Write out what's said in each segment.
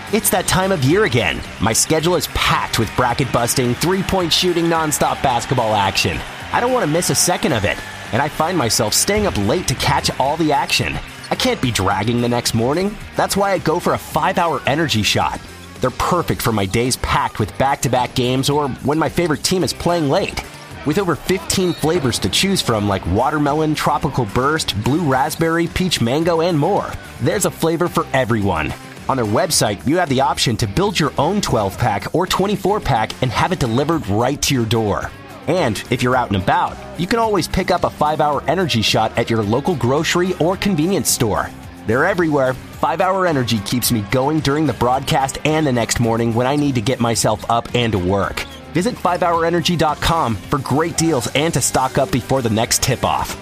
It's that time of year again. My schedule is packed with bracket-busting, three-point shooting, nonstop basketball action. I don't want to miss a second of it, and I find myself staying up late to catch all the action. I can't be dragging the next morning. That's why I go for a 5-hour energy shot. They're perfect for my days packed with back-to-back games or when my favorite team is playing late. With over 15 flavors to choose from like watermelon, tropical burst, blue raspberry, peach mango, and more, there's a flavor for everyone. On their website, you have the option to build your own 12-pack or 24-pack and have it delivered right to your door. And if you're out and about, you can always pick up a 5-hour energy shot at your local grocery or convenience store. They're everywhere. 5-hour energy keeps me going during the broadcast and the next morning when I need to get myself up and to work. Visit 5hourenergy.com for great deals and to stock up before the next tip-off.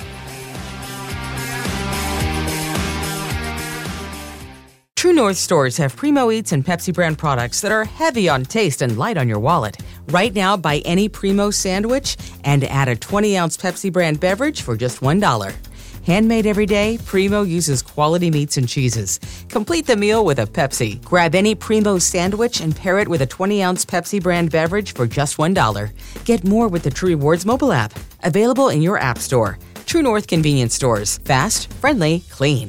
True North stores have Primo Eats and Pepsi brand products that are heavy on taste and light on your wallet. Right now, buy any Primo sandwich and add a 20-ounce Pepsi brand beverage for just $1. Handmade every day, Primo uses quality meats and cheeses. Complete the meal with a Pepsi. Grab any Primo sandwich and pair it with a 20-ounce Pepsi brand beverage for just $1. Get more with the True Rewards mobile app. Available in your app store. True North convenience stores. Fast, friendly, clean.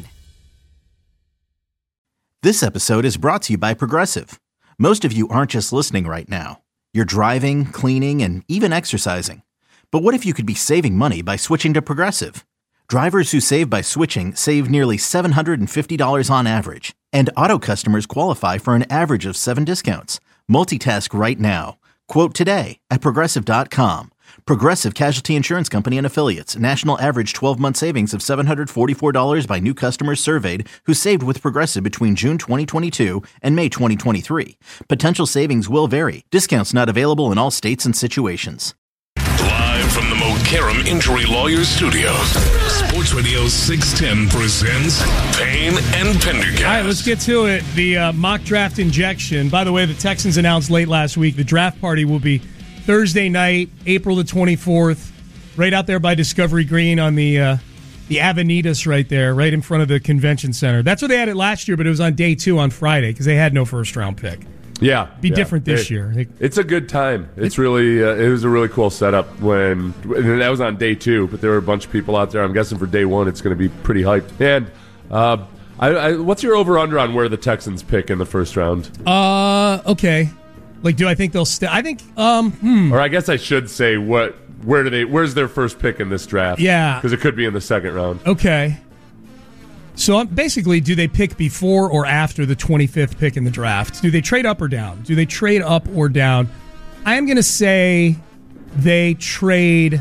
This episode is brought to you by Progressive. Most of you aren't just listening right now. You're driving, cleaning, and even exercising. But what if you could be saving money by switching to Progressive? Drivers who save by switching save nearly $750 on average. And auto customers qualify for an average of 7 discounts. Multitask right now. Quote today at Progressive.com. Progressive Casualty Insurance Company and Affiliates. National average 12-month savings of $744 by new customers surveyed who saved with Progressive between June 2022 and May 2023. Potential savings will vary. Discounts not available in all states and situations. Live from the Mokaram Injury Lawyers Studios, Sports Radio 610 presents Payne and Pendergast. All right, let's get to it. The mock draft injection. By the way, the Texans announced late last week the draft party will be Thursday night, April the 24th, right out there by Discovery Green on the Avenidas right there, right in front of the convention center. That's where they had it last year, but it was on day 2 on Friday because they had no first-round pick. Yeah. Be different this year. It's a good time. It's really, it was a really cool setup and that was on day 2, but there were a bunch of people out there. I'm guessing for day 1 it's going to be pretty hyped. And what's your over-under on where the Texans pick in the first round? Okay. Like, do I think they'll stay? I think, Or I guess I should say, where's their first pick in this draft? Yeah. Because it could be in the second round. Okay. So basically, do they pick before or after the 25th pick in the draft? Do they trade up or down? Do they trade up or down? I am going to say they trade.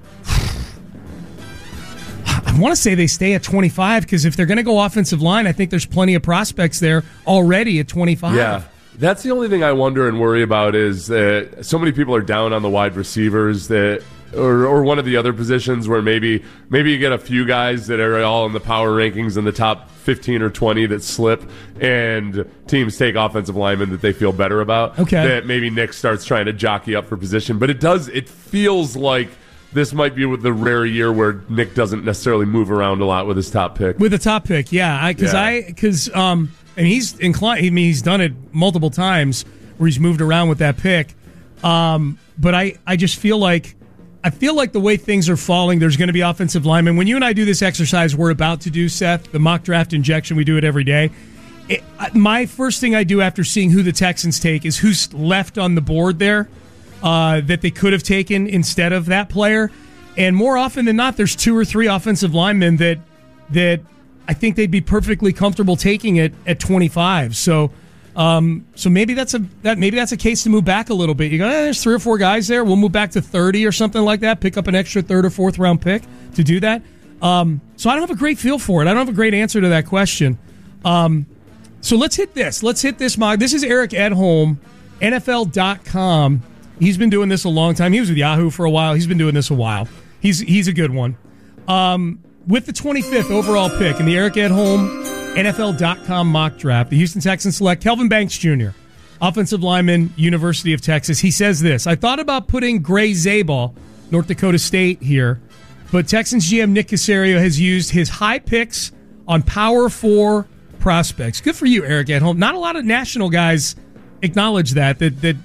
I want to say they stay at 25 because if they're going to go offensive line, I think there's plenty of prospects there already at 25. Yeah. That's the only thing I wonder and worry about is that so many people are down on the wide receivers that, or one of the other positions where maybe you get a few guys that are all in the power rankings in the top 15 or 20 that slip, and teams take offensive linemen that they feel better about. Okay. That maybe Nick starts trying to jockey up for position, but it feels like this might be with the rare year where Nick doesn't necessarily move around a lot with his top pick. With the top pick, yeah, and he's inclined. I mean, he's done it multiple times where he's moved around with that pick. But I just feel like the way things are falling, there's going to be offensive linemen. When you and I do this exercise we're about to do, Seth, the mock draft injection, we do it every day. My first thing I do after seeing who the Texans take is who's left on the board there that they could have taken instead of that player. And more often than not, there's 2 or 3 offensive linemen that I think they'd be perfectly comfortable taking it at 25. So maybe that's a case to move back a little bit. You go, there's 3 or 4 guys there. We'll move back to 30 or something like that. Pick up an extra 3rd or 4th round pick to do that. So I don't have a great feel for it. I don't have a great answer to that question. So let's hit this. Let's hit this mock. This is Eric Edholm, NFL.com. He's been doing this a long time. He was with Yahoo for a while. He's been doing this a while. He's a good one. With the 25th overall pick in the Eric Edholm NFL.com mock draft, the Houston Texans select Kelvin Banks Jr., offensive lineman, University of Texas. He says this: I thought about putting Gray Zabal, North Dakota State, here, but Texans GM Nick Caserio has used his high picks on Power 4 prospects. Good for you, Eric Edholm. Not a lot of national guys acknowledge that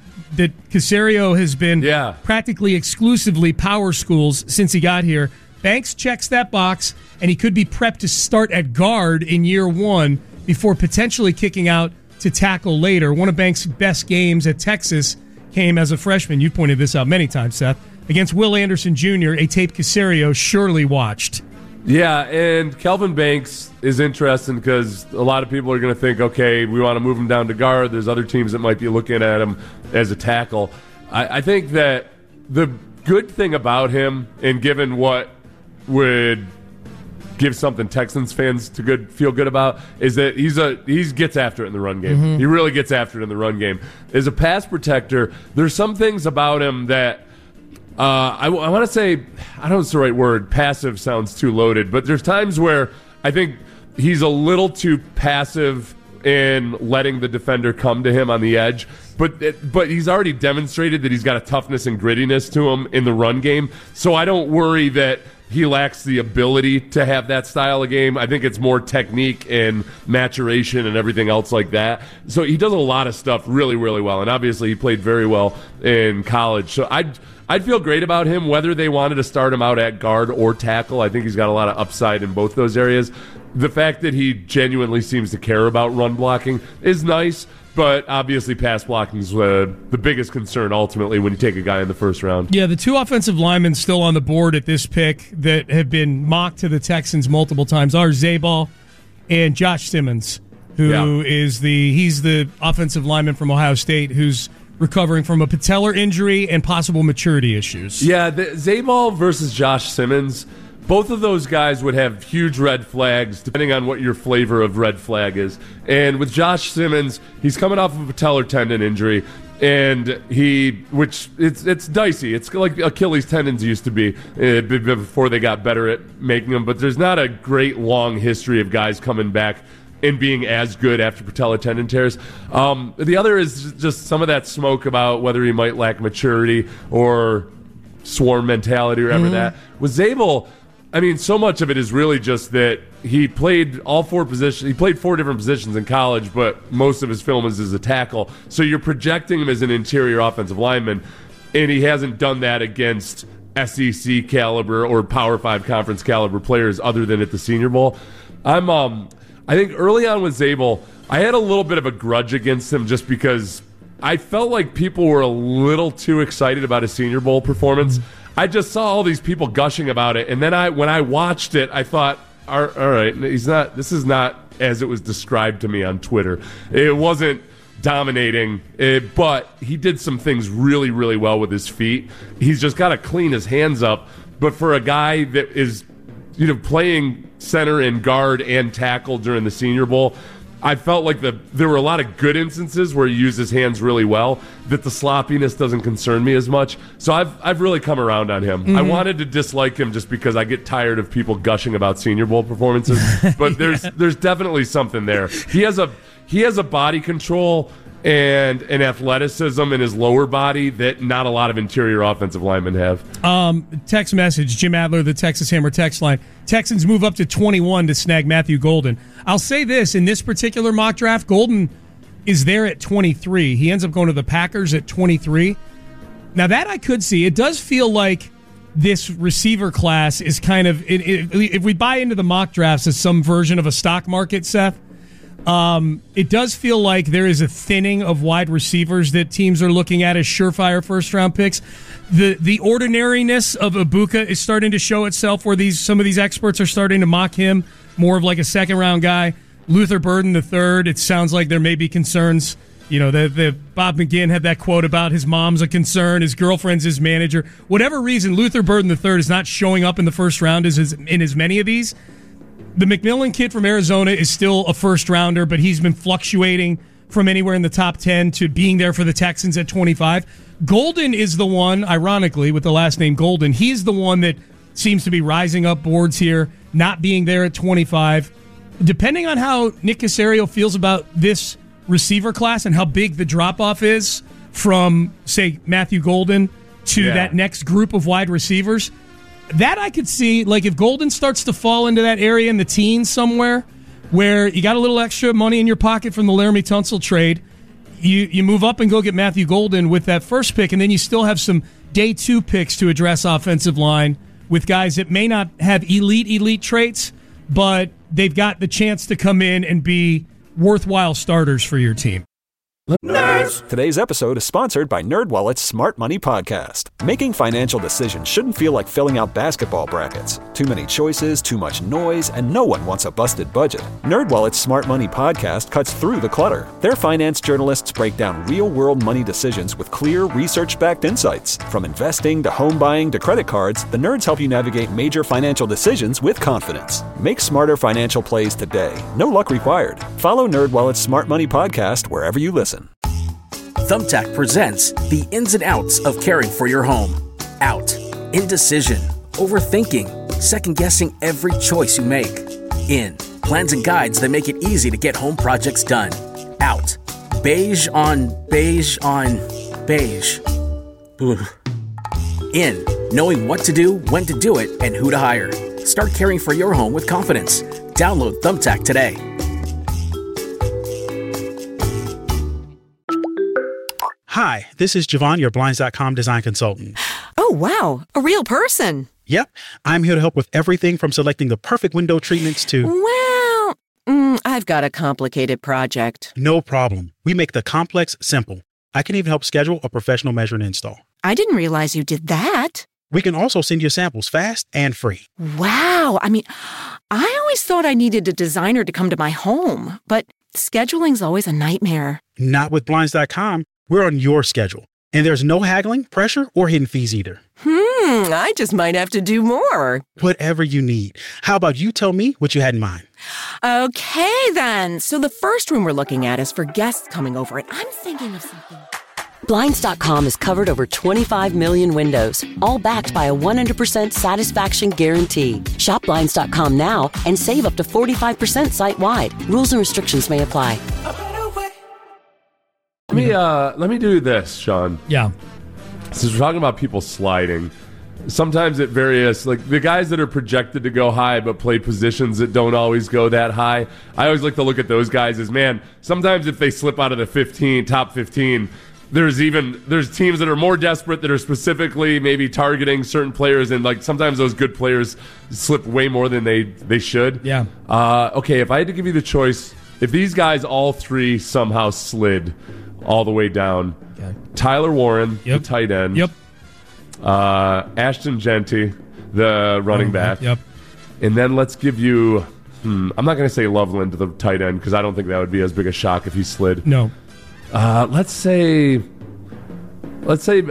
Caserio has been practically exclusively power schools since he got here. Banks checks that box, and he could be prepped to start at guard in year one before potentially kicking out to tackle later. One of Banks' best games at Texas came as a freshman. You pointed this out many times, Seth. Against Will Anderson Jr., a tape Caserio surely watched. Yeah, and Kelvin Banks is interesting because a lot of people are going to think, okay, we want to move him down to guard. There's other teams that might be looking at him as a tackle. I think that the good thing about him, and given what would give something Texans fans to feel good about, is that he gets after it in the run game. Mm-hmm. He really gets after it in the run game. As a pass protector, there's some things about him that I want to say, I don't know if it's the right word, passive sounds too loaded, but there's times where I think he's a little too passive in letting the defender come to him on the edge. But he's already demonstrated that he's got a toughness and grittiness to him in the run game, so I don't worry that he lacks the ability to have that style of game. I think it's more technique and maturation and everything else like that. So he does a lot of stuff really, really well, and obviously he played very well in college. So I'd feel great about him, whether they wanted to start him out at guard or tackle. I think he's got a lot of upside in both those areas. The fact that he genuinely seems to care about run blocking is nice, but obviously pass blocking is the biggest concern ultimately when you take a guy in the first round. Yeah, the two offensive linemen still on the board at this pick that have been mocked to the Texans multiple times are Zabal and Josh Simmons, who is he's the offensive lineman from Ohio State who's recovering from a patellar injury and possible maturity issues. Yeah, the Zabal versus Josh Simmons, both of those guys would have huge red flags depending on what your flavor of red flag is. And with Josh Simmons, he's coming off of a patellar tendon injury, and it's dicey. It's like Achilles tendons used to be before they got better at making them. But there's not a great long history of guys coming back and being as good after patellar tendon tears. The other is just some of that smoke about whether he might lack maturity or swarm mentality or whatever that. With Zabal, I mean, so much of it is really just that he played all four positions. He played four different positions in college, but most of his film is as a tackle. So you're projecting him as an interior offensive lineman, and he hasn't done that against SEC caliber or Power 5 conference caliber players other than at the Senior Bowl. I think early on with Zabal, I had a little bit of a grudge against him just because I felt like people were a little too excited about his Senior Bowl performance. I just saw all these people gushing about it, and then when I watched it, I thought, all right, this is not as it was described to me on Twitter. It wasn't dominating, but he did some things really, really well with his feet. He's just got to clean his hands up. But for a guy that is, playing center and guard and tackle during the Senior Bowl, I felt like there were a lot of good instances where he used his hands really well, that the sloppiness doesn't concern me as much. So I've really come around on him. Mm-hmm. I wanted to dislike him just because I get tired of people gushing about Senior Bowl performances, but there's definitely something there. He has a body control and an athleticism in his lower body that not a lot of interior offensive linemen have. Text message, Jim Adler, the Texas Hammer text line. Texans move up to 21 to snag Matthew Golden. I'll say this, in this particular mock draft, Golden is there at 23. He ends up going to the Packers at 23. Now that I could see. It does feel like this receiver class is kind of, if we buy into the mock drafts as some version of a stock market, Seth, it does feel like there is a thinning of wide receivers that teams are looking at as surefire first-round picks. The ordinariness of Ibuka is starting to show itself where some of these experts are starting to mock him more of like a second-round guy. Luther Burden III, it sounds like there may be concerns. The Bob McGinn had that quote about his mom's a concern, his girlfriend's his manager. Whatever reason, Luther Burden III is not showing up in the first round in as many of these. The McMillan kid from Arizona is still a first-rounder, but he's been fluctuating from anywhere in the top 10 to being there for the Texans at 25. Golden is the one, ironically, with the last name Golden, he's the one that seems to be rising up boards here, not being there at 25. Depending on how Nick Caserio feels about this receiver class and how big the drop-off is from, say, Matthew Golden to that next group of wide receivers, that I could see, like if Golden starts to fall into that area in the teens somewhere, where you got a little extra money in your pocket from the Laramie Tunsil trade. You move up and go get Matthew Golden with that first pick, and then you still have some day 2 picks to address offensive line with guys that may not have elite traits, but they've got the chance to come in and be worthwhile starters for your team. Nerds! Today's episode is sponsored by NerdWallet's Smart Money Podcast. Making financial decisions shouldn't feel like filling out basketball brackets. Too many choices, too much noise, and no one wants a busted budget. NerdWallet's Smart Money Podcast cuts through the clutter. Their finance journalists break down real-world money decisions with clear, research-backed insights. From investing to home buying to credit cards, the nerds help you navigate major financial decisions with confidence. Make smarter financial plays today. No luck required. Follow NerdWallet's Smart Money Podcast wherever you listen. Thumbtack presents the ins and outs of caring for your home. Out. Indecision. Overthinking. Second-guessing every choice you make. In. Plans and guides that make it easy to get home projects done. Out. Beige on beige on beige. Ugh. In. Knowing what to do, when to do it, and who to hire. Start caring for your home with confidence. Download Thumbtack today. Hi, this is Javon, your Blinds.com design consultant. Oh, wow. A real person. Yep. I'm here to help with everything from selecting the perfect window treatments to... Well, I've got a complicated project. No problem. We make the complex simple. I can even help schedule a professional measure and install. I didn't realize you did that. We can also send you samples fast and free. Wow. I mean, I always thought I needed a designer to come to my home, but scheduling's always a nightmare. Not with Blinds.com. We're on your schedule, and there's no haggling, pressure, or hidden fees either. I just might have to do more. Whatever you need. How about you tell me what you had in mind? Okay, then. So the first room we're looking at is for guests coming over, and I'm thinking of something. Blinds.com has covered over 25 million windows, all backed by a 100% satisfaction guarantee. Shop Blinds.com now and save up to 45% site-wide. Rules and restrictions may apply. Let me do this, Sean. Yeah. Since we're talking about people sliding, sometimes at various, like the guys that are projected to go high but play positions that don't always go that high, I always like to look at those guys as, man, sometimes if they slip out of the top 15, there's teams that are more desperate that are specifically maybe targeting certain players, and like sometimes those good players slip way more than they should. Yeah. Okay, if I had to give you the choice, if these guys all three somehow slid all the way down, okay. Tyler Warren, the tight end. Yep. Ashton Genty, the running back. Yep. And then let's give you, I'm not going to say Loveland to the tight end because I don't think that would be as big a shock if he slid. No. Let's say, those are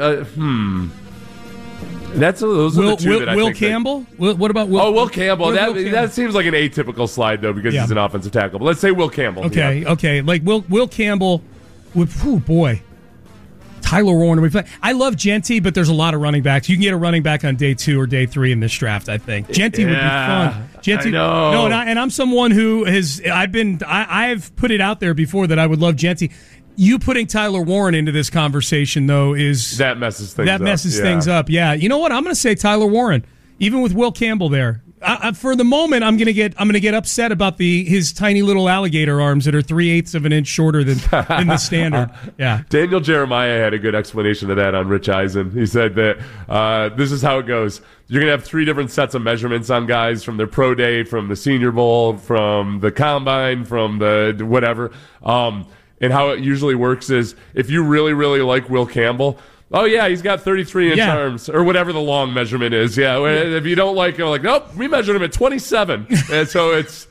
the two that I Will think Campbell? What about Will? Oh, Will Campbell. Will That Campbell? That seems like an atypical slide though because he's an offensive tackle. But let's say Will Campbell. Okay. Like Will Campbell with Tyler Warren. I love Genty, but there's a lot of running backs. You can get a running back on day 2 or day 3 in this draft. I think Genty would be fun. Genty, I know. No, and I'm someone who I've put it out there before that I would love Genty. You putting Tyler Warren into this conversation though that messes things up. Yeah. You know what? I'm going to say Tyler Warren, even with Will Campbell there. For the moment, I'm gonna get upset about his tiny little alligator arms that are 3/8 of an inch shorter than the standard. Yeah. Daniel Jeremiah had a good explanation of that on Rich Eisen. He said that this is how it goes. You're gonna have 3 different sets of measurements on guys from their pro day, from the Senior Bowl, from the combine, from the whatever. And how it usually works is if you really, really like Will Campbell. Oh, yeah, he's got 33-inch arms, or whatever the long measurement is. Yeah, if you don't like him, like, nope, we measured him at 27. And so it's...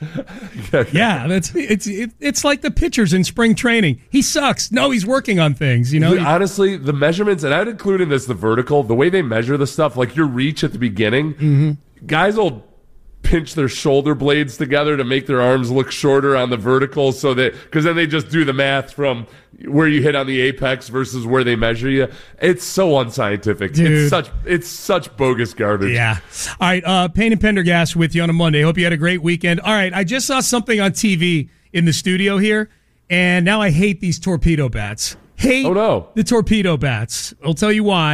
it's like the pitchers in spring training. He sucks. No, he's working on things, you know? Honestly, the measurements, and I'd include in this the vertical, the way they measure the stuff, like your reach at the beginning, guys will pinch their shoulder blades together to make their arms look shorter on the vertical so that, because then they just do the math from where you hit on the apex versus where they measure you. It's so unscientific. Dude. It's such bogus garbage. Yeah. All right, Payne and Pendergast with you on a Monday. Hope you had a great weekend. All right, I just saw something on TV in the studio here, and now I hate these torpedo bats. The torpedo bats. I'll tell you why.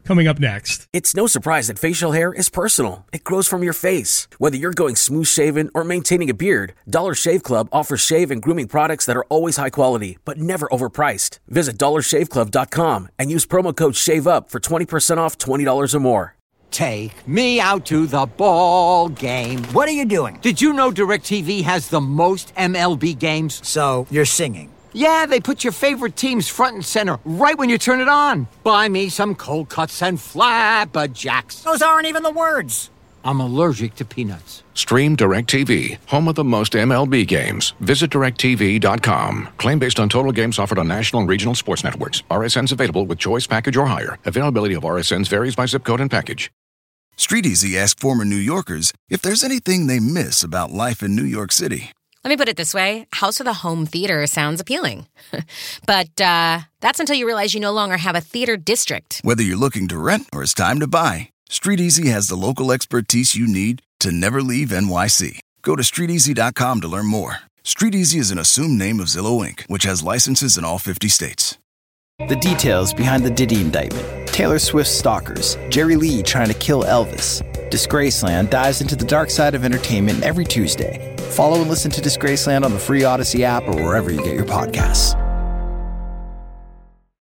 coming up next. It's no surprise that facial hair is personal. It grows from your face. Whether you're going smooth shaven or maintaining a beard, Dollar Shave Club offers shave and grooming products that are always high quality, but never overpriced. Visit dollarshaveclub.com and use promo code SHAVEUP for 20% off $20 or more. Take me out to the ball game. What are you doing? Did you know DirecTV has the most MLB games? So, you're singing. Yeah, they put your favorite teams front and center right when you turn it on. Buy me some cold cuts and flapjacks. Those aren't even the words. I'm allergic to peanuts. Stream DirecTV, home of the most MLB games. Visit DirecTV.com. Claim based on total games offered on national and regional sports networks. RSNs available with choice package or higher. Availability of RSNs varies by zip code and package. StreetEasy asked former New Yorkers if there's anything they miss about life in New York City. Let me put it this way. House of the Home Theater sounds appealing. But that's until you realize you no longer have a theater district. Whether you're looking to rent or it's time to buy, StreetEasy has the local expertise you need to never leave NYC. Go to StreetEasy.com to learn more. StreetEasy is an assumed name of Zillow Inc., which has licenses in all 50 states. The details behind the Diddy indictment. Taylor Swift's stalkers. Jerry Lee trying to kill Elvis. Disgraceland dives into the dark side of entertainment every Tuesday. Follow and listen to Disgraceland on the free Odyssey app or wherever you get your podcasts.